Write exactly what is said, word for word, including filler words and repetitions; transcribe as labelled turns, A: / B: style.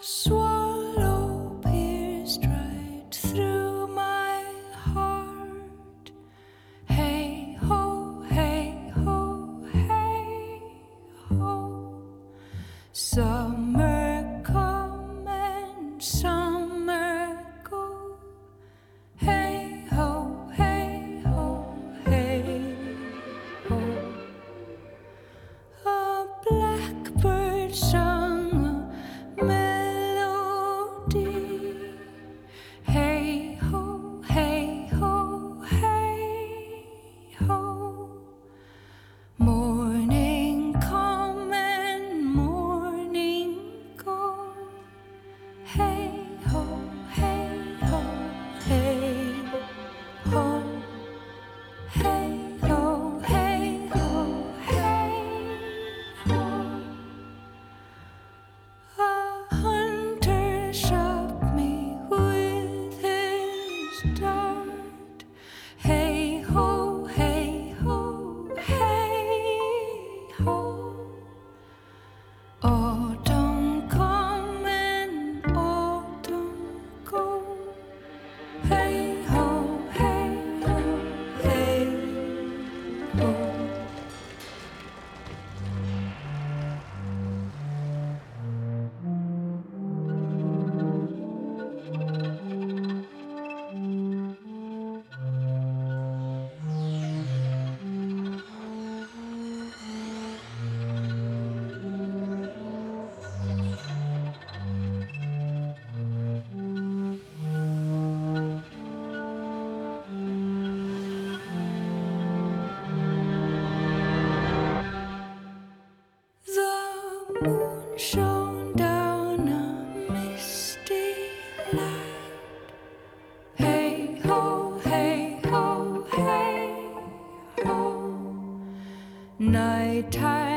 A: swallow pierced right through my heart. Hey ho, hey ho, hey ho. Summer come and summer go. Hey ho, hey ho, hey ho. A blackbird sung a melody. Hey ho, hey ho, hey ho. Morning come and morning go. Hey ho, hey ho, hey ho. Hey ho, hey ho, hey ho. A hunter shot me with his dart. Hey ho, hey ho, hey ho. Autumn come and autumn go. Hey ho, hey ho, hey ho. The moon shone down a misty light. Hey ho, hey ho, hey ho. Nighttime.